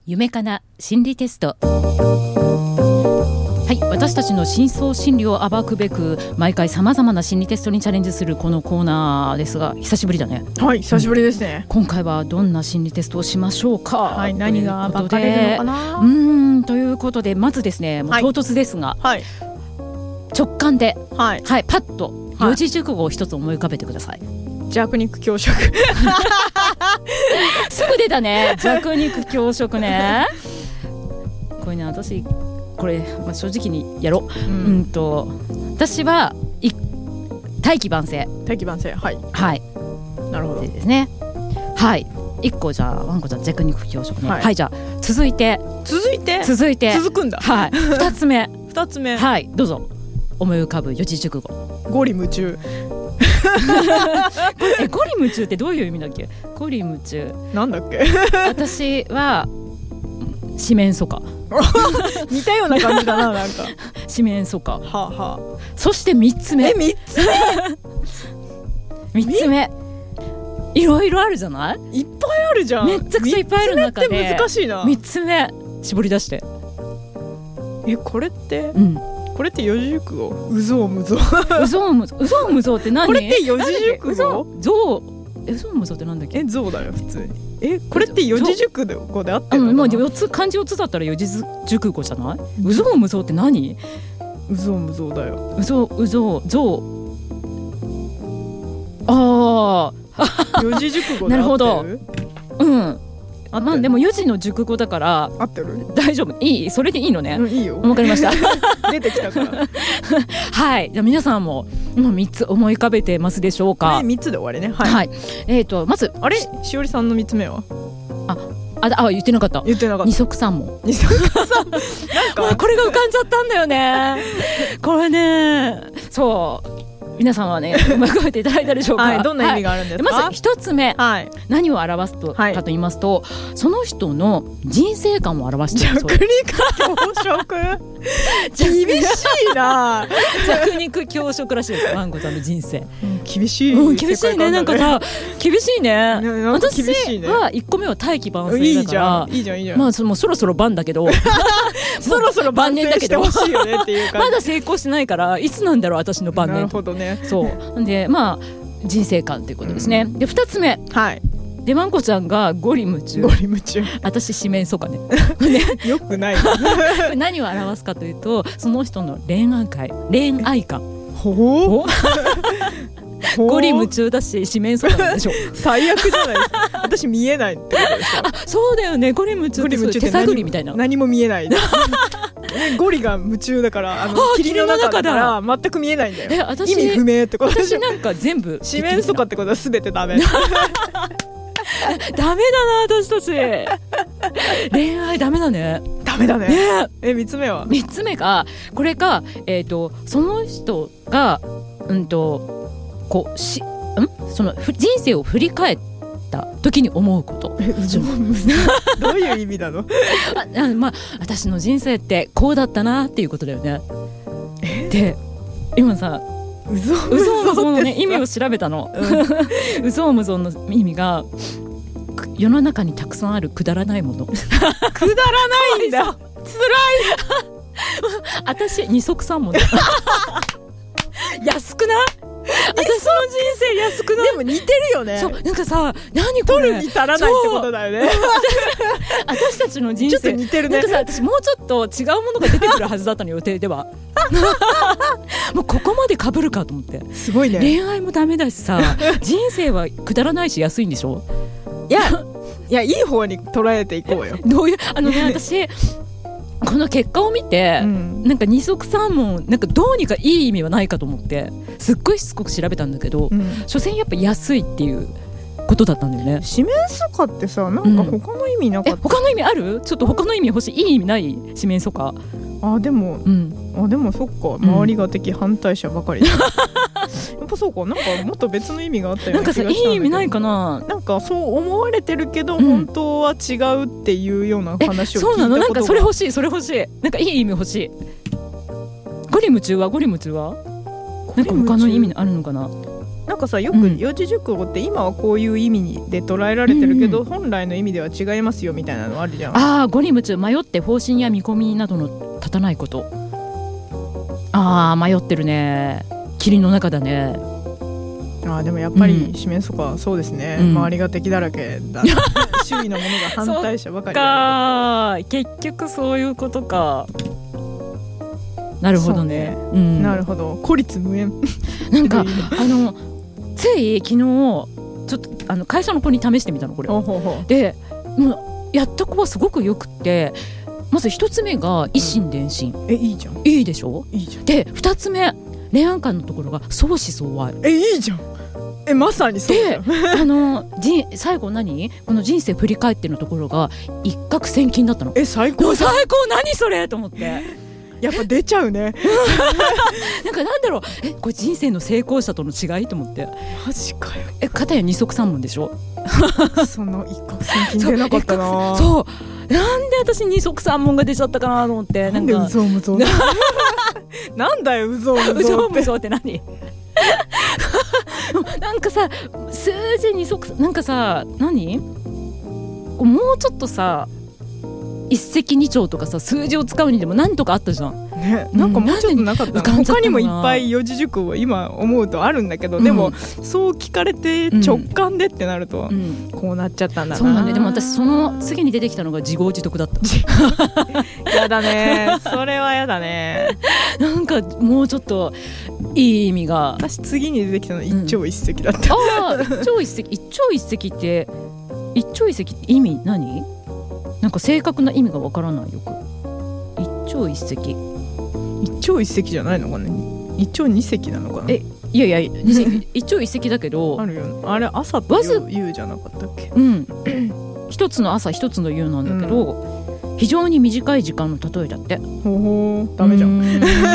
夢かな心理テスト。はい、私たちの深層心理を暴くべく毎回さまざまな心理テストにチャレンジするこのコーナーですが、久しぶりだね。 はい、久しぶりですね。 今回はどんな心理テストをしましょうか。 はい、何が暴かれるのかな。 ということで、まずですね、もう唐突ですが、 はい、 直感で、 はいはい、パッと四字熟語を一つ思い浮かべてください。 弱肉強食すぐ出たね。弱肉強食ね。これね、私これ、正直にやろう。私は大器晩成。 大器晩成、はいはい、なるほどですね。はい、1個じゃあワンコちゃん弱肉強食ね。はい、じゃあ続いて続くんだ。 はい、2つ目はい、どうぞ。思い浮かぶ四字熟語。 ゴリ夢中ゴリ夢中ってどういう意味だっけ。ゴリ夢中なんだっけ。 私は四面楚歌似たような感じだな。なんか四面楚歌、そして3つ目いろいろあるじゃない。 いっぱいあるじゃん。 めっちゃくちゃいっぱいある中で 3つ目って難しいな。 3つ目絞り出して。 これって四字熟語。うぞうむぞうって何。 これって四字熟語。 うぞうむぞうってなんだっけ。 ぞうだよ普通に。これって四字熟語であってるのかな。 もう漢字4つだったら四字熟語じゃない。うぞうむぞうって何。 うぞうむぞうだよ。 うぞうぞう。ああ四字熟語で合ってる。 なるほど。でも4字の熟語だから合ってる。 大丈夫。いい、それでいいのね。 いいよ。 わかりました。 出てきたからはい、じゃあ皆さんも今3つ思い浮かべてますでしょうか。 3つで終わりね。はい、 まずあれ、しおりさんの3つ目は言ってなかった。二足三門。なんかこれが浮かんじゃったんだよね。これね、そう皆さんはね、うまく覚えていただいたでしょうか。 はい、どんな意味があるんですか。 まず一つ目、何を表すかと言いますと、その人の人生観を表しているそうです。 弱肉強食厳しいな。 弱肉強食らしいです。ワンコさんの人生厳しいね。なんかさ、厳しいね。私は1個目は大器晩成だから、 いいじゃん。 もうそろそろ晩だけどそろそろ晩年してほしいよねっていう感じ。 まだ成功してないから、いつなんだろう私の晩年。 なるほどね。 そうで、人生観ということですね。で2つ目、でワンコちゃんがゴリ夢中。私四面楚歌ね。 よくない。 何を表すかというと、その人の恋愛観。ゴリ夢中だし四面楚歌なんでしょ。 最悪じゃないですか。私見えないってことでしょ。 そうだよね。ゴリ夢中って手探りみたいな。 何も見えない。ゴリが夢中だから、霧の中だから全く見えないんだよ。意味不明ってことでしょ。 私なんか全部四面楚歌ってことは全てダメ。 ダメだな私たち。恋愛ダメだね。 ダメだね。3つ目は。 3つ目がこれか、その人がその人生を振り返った時に思うこと。 どういう意味なの。 私の人生ってこうだったなっていうことだよね。で今さ、うぞうむぞうの意味を調べたの。うぞうむぞうの意味が、世の中にたくさんあるくだらないもの。くだらないんだ。辛い。 私二足三門。安くない？私の人生安くない？ でも似てるよね。 そう、なんかさ、何これ。 取るに足らないってことだよね。 私たちの人生ちょっと似てるね。 なんかさ、私もうちょっと違うものが出てくるはずだったの予定では。もうここまで被るかと思って。 すごいね。 恋愛もダメだしさ、人生はくだらないし安いんでしょ。 いやいい方に捉えていこうよ。 どういう私この結果を見て、なんか二足三門、なんかどうにかいい意味はないかと思ってすっごいしつこく調べたんだけど、所詮やっぱ安いっていうことだったんだよね。 四面楚歌ってさ、なんか他の意味なかった。 他の意味ある？ちょっと他の意味欲しい。いい意味ない？四面楚歌。 でもそっか、周りが敵反対者ばかり。やっぱそうか、なんかもっと別の意味があったような気がしたんだけど。なんかさ、いい意味ないかな。なんかそう思われてるけど、本当は違うっていうような話を聞いたことが。そうなの？なんかそれ欲しい。なんかいい意味欲しい。ゴリ夢中はなんか他の意味あるのかな。 なんかさよく四字熟語って今はこういう意味で捉えられてるけど、本来の意味では違いますよみたいなのあるじゃん。 ああ、五里夢中、迷って方針や見込みなどの立たないこと。ああ、迷ってるね。霧の中だね。 あでもやっぱり四面楚歌、そうですね、周りが敵だらけだ周囲のものが反対者ばかりだ。結局そういうことか。なるほどね、 なるほど。孤立無縁なんかつい昨日ちょっと会社の子に試してみたのこれ。でもうやった子はすごくよくって、まず一つ目が一心伝心、 いいじゃん。 いいでしょ。 いいじゃん。 で二つ目恋愛観のところが相思相愛。 いいじゃん。まさにそうだよ。 で最後この人生振り返ってのところが一攫千金だったの。 最高最高。何それと思って。 やっぱ出ちゃうね。 なんだろう、これ人生の成功者との違いと思って。 マジかよ。 片や二足三門でしょ。 その一攫千金出なかったな。 そうなんで私二足三門が出ちゃったかなと思って。 なんでうぞうむぞうなんだようぞうむぞうって何なんかさ数字二足なんかさ何もうちょっとさ一石二鳥とかさ数字を使うにでも何とかあったじゃん、 ね、なんかもうちょっとなかったの。他にもいっぱい四字熟語今思うとあるんだけど、でもそう聞かれて直感でってなると、こうなっちゃったんだな。 そうなんで、でも私その次に出てきたのが自業自得だったやだね、それはやだね。 なんかもうちょっといい意味が。 私次に出てきたのは一朝一夕だった、 一朝一夕って一朝一夕って意味何？なんか正確な意味がわからないよく。一朝一夕。 一朝一夕じゃないのかな。一朝二夕なのかな。 いや一朝一夕だけど。 あるよ。あれ朝と夕じゃなかったっけ。 一つの朝一つの夕なんだけど、非常に短い時間の例えだって。 ダメじゃん。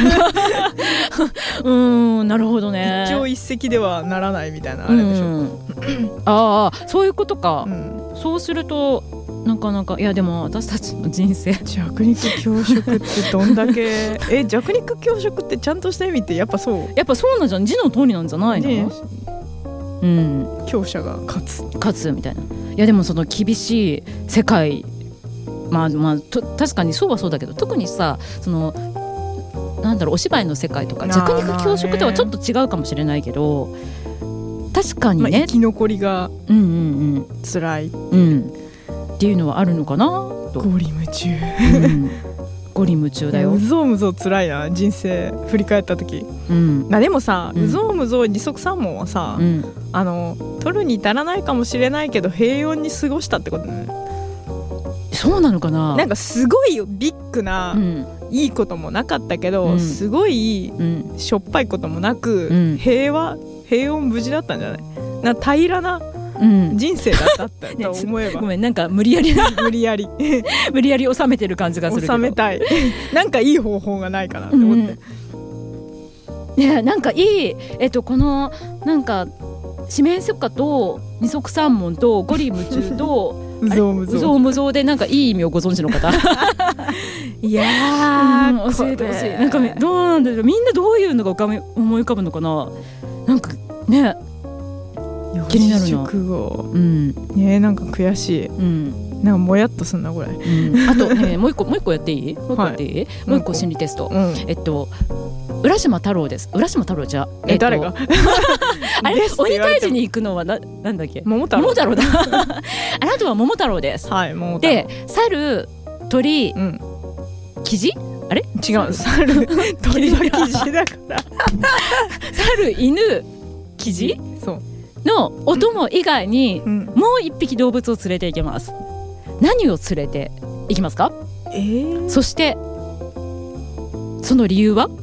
なるほどね。 一朝一夕ではならないみたいなあれでしょ。 そういうことか。そうすると。なかなかいやでも私たちの人生弱肉強食ってどんだけ弱肉強食ってちゃんとした意味ってやっぱそうなんじゃん。字の通りなんじゃないの？ 強者が勝つみたいな。いやでもその厳しい世界確かにそうはそうだけど、特にさそのなんだろうお芝居の世界とか弱肉強食とはちょっと違うかもしれないけど、確かにね、 生き残りが辛いっていうのはあるのかなと。 ゴリ夢中、 ゴリ夢中だよ。 うぞうむぞう辛いな人生振り返った時。でもさ、うぞうむぞう二足三門はさ、取るに足らないかもしれないけど平穏に過ごしたってことね。 そうなのかな。 なんかすごいビッグな、いいこともなかったけど、すごい、しょっぱいこともなく、平穏無事だったんじゃない？平らな人生だったと思えばごめんなんか無理やり収めてる感じがするけど、 収めたいなんかいい方法がないかなって思って、 ね、なんかいいこのなんか四面楚歌と二足三門とゴリ夢中とうぞうむぞうでなんかいい意味をご存知の方いや教えてほしい。なんかどうなんだろう、みんなどういうのが思い浮かぶのかな。なんかね気になるな。 なんか悔しい。なんかもやっとすんなこれ。 あとねもう一個やっていい？もう一個心理テスト。浦島太郎です。浦島太郎じゃ誰が？ あれ鬼退治に行くのはなんだっけ？桃太郎だ。あなたは桃太郎です。 桃太郎で猿鳥キジ？あれ？ 違う。猿鳥はキジだから。 猿犬キジ？ そう。 のお供以外にもう一匹動物を連れて行けます。何を連れて行きますか？そしてその理由は？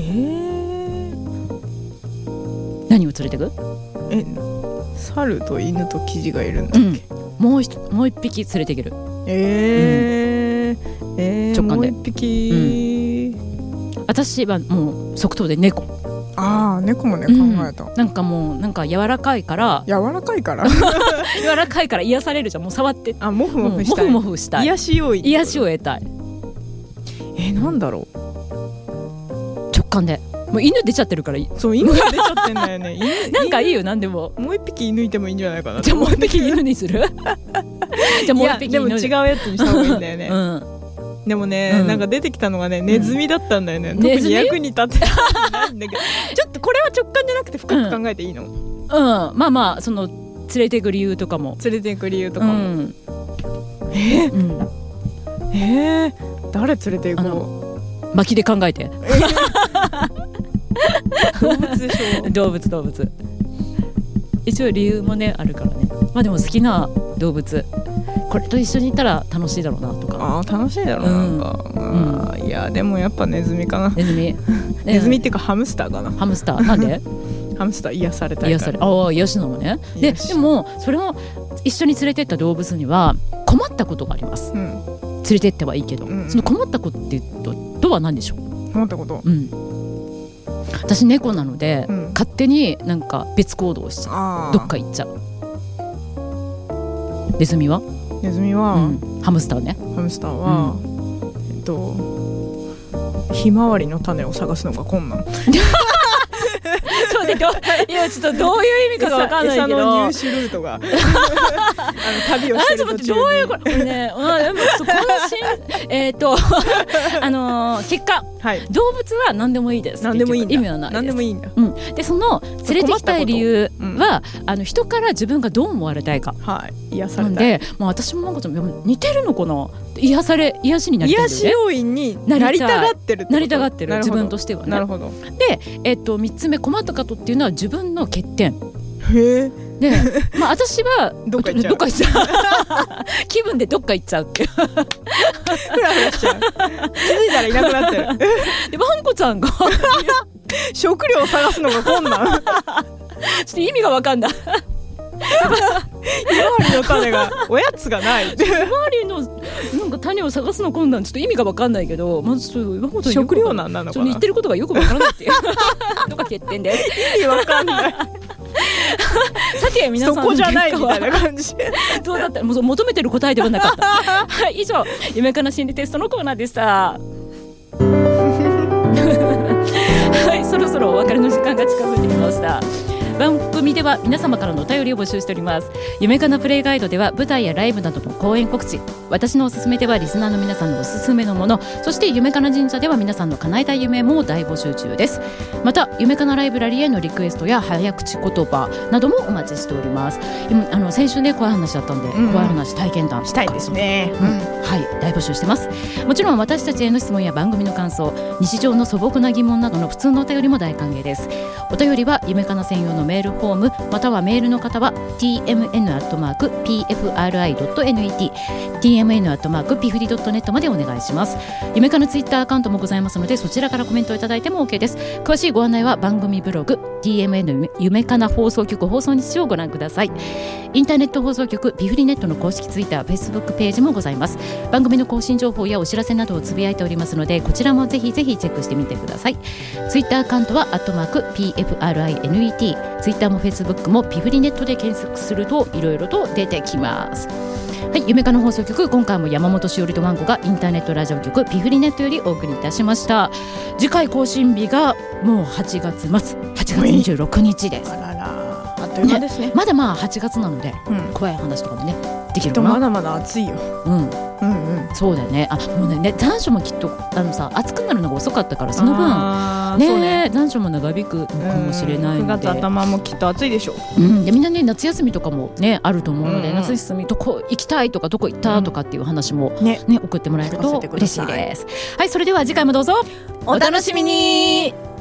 何を連れてく？ 猿と犬とキジがいるんだっけ？ もう一匹連れていける。 直感でもう一匹、 私はもう即答で猫。 猫もね考えた。 なんかもうなんか柔らかいから柔らかいから癒されるじゃん。もう触ってモフモフしたい。癒しを得たい。 なんだろう。 直感でもう犬出ちゃってるからそう犬が出ちゃってんだよねなんかいいよ何でも。 もう一匹犬いてもいいんじゃないかな。 じゃあもう一匹犬にするじゃあもう一匹犬でも違うやつにした方がいいんだよね、 うん、 でもね、なんか出てきたのがねネズミだったんだよね、特に役に立ってないんだけどちょっとこれは直感じゃなくて深く考えていいの？ まあまあその連れていく理由とかも連れていく理由とかも、誰連れていこう？巻きで考えて動物でしょ動物一応理由もねあるからね。まあでも好きな動物これと一緒にいたら楽しいだろうなとか。 楽しいだろうな、いやでもやっぱネズミかな。ネズミっていうかハムスターかな。 ハムスターなんで？ ハムスター癒されたいから。 癒しなのね。でもそれを一緒に連れてった動物には困ったことがあります、連れてってはいいけど、その困ったことっていうとは何でしょう？ 困ったこと、 私猫なので、勝手になんか別行動しちゃう。どっか行っちゃう。ネズミは、ハムスターね。 ハムスターは、ひまわりの種を探すのが困難いやちょっとどういう意味か分かんないけど、 餌の入手ルートが旅をしてる途中にどういうことね。でも結果、動物は何でもいいです。 何でもいいんだ。 意味はないです。 何でもいいんだ。 でその連れてきたい理由は、人から自分がどう思われたいか、 癒されたい。 なんで、私もなんか似てるのかな。癒しになりたいんだよね。癒し要員になりたがってる。 自分としてはね。 なるほど。 で、3つ目困ったことっていうのは自分の欠点。 へえ。 で、私はどっか行っちゃう気分でどっか行っちゃうってふらふらしちゃう。気づいたらいなくなってるでワンコちゃんが食料を探すのが困難ちょっと意味が分かんない。 ひまわりの種がおやつがない。 ひまわりのなんか種を探すの困難。ちょっと意味が分かんないけど、まず食料難なのかな。 言ってることがよく分からないっていうとか欠点です。 意味分かんないさて皆さんそこじゃないみたいな感じどうだったら求めてる答えではなかったはい、以上夢かな心理テストのコーナーでしたはい、そろそろお別れの時間が近づいてきました。番組では皆様からのお便りを募集しております。夢かなプレイガイドでは舞台やライブなどの公演告知、私のおすすめではリスナーの皆さんのおすすめのもの、そして夢かな神社では皆さんの叶えたい夢も大募集中です。また夢かなライブラリへのリクエストや早口言葉などもお待ちしております。先週ね怖い話だったんで、怖い話体験談したいですね、 はい、大募集してます。もちろん私たちへの質問や番組の感想、日常の素朴な疑問などの普通のお便りも大歓迎です。お便りは夢かな専用のメールフォーム、またはメールの方は tmn@pfri.net tmn@pfri.net までお願いします。夢かなツイッターアカウントもございますので、そちらからコメントいただいても OK です。詳しいご案内は番組ブログ TMN 夢かな放送局放送日をご覧ください。インターネット放送局ピフリネットの公式ツイッター、フェイスブックページもございます。番組の更新情報やお知らせなどをつぶやいておりますので、こちらもぜひぜひチェックしてみてください。ツイッターアカウントは@PFRINET、ツイッターもフェイスブックもピフリネットで検索するといろいろと出てきます。はい、夢かな放送局、今回も山本しおりとワンコがインターネットラジオ局ピフリネットよりお送りいたしました。次回更新日がもう8月末、8月26日です。 あらら、あっという間ですね。 まだ8月なので、怖い話とかもねできるかな。 まだまだ暑いよ。 そうだよね。もうね、残暑もきっと暑くなるのが遅かったから、その分ね残暑も長引くかもしれないので、 9月頭もきっと暑いでしょう。 でみんなね夏休みとかもねあると思うので、夏休みどこ行きたいとかどこ行ったとかっていう話もね送ってもらえると嬉しいです。はい、それでは次回もどうぞお楽しみに。